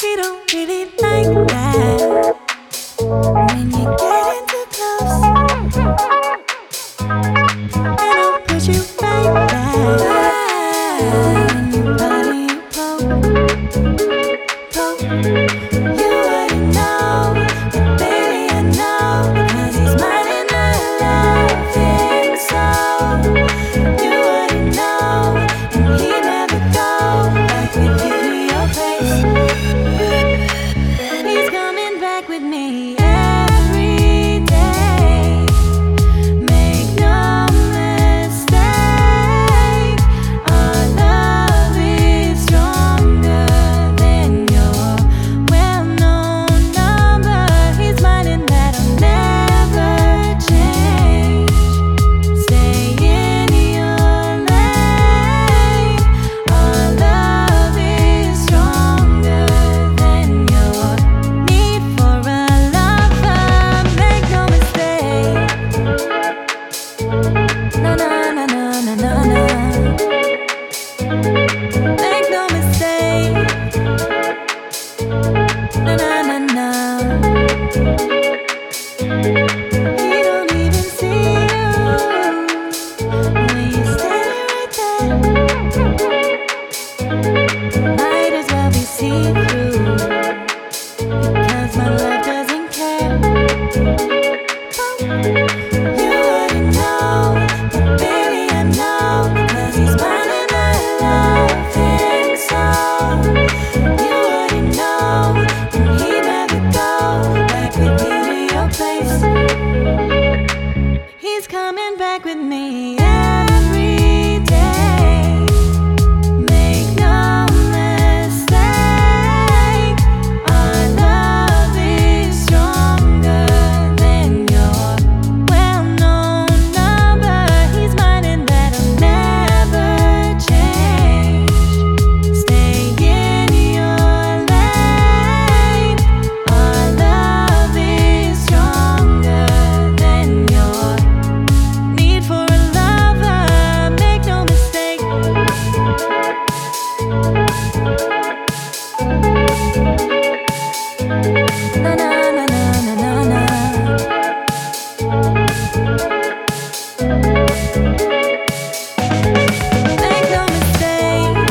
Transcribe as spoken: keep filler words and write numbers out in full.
He don't really like that when you get too close, and I'll push you right back when you body poke, poke. You already know, but baby I know, 'cause he's mine and I love him so. You already know, and he never go back with you to your place. He's coming back with me every day. Make no mistake, our love is stronger than your well-known number. He's mine and that'll never change. Stay in your lane. Our love is stronger than your need for a lover. Make no mistake. Na na na na na na na. Make no mistake. Na na na na. He don't even see you when you're standing right there. Might as well be see-through, because my love doesn't care. You already know, but baby I know, 'cause he's mine and I love him so. You already know, and he never go back with you to your place. He's coming back with me every day. Make no mistake, our love is stronger than your well-known number. He's mine and that'll never change. Stay in your lane. Our love is stronger than your need for a lover. Make no mistake. Na na na na na na na. Make no mistake.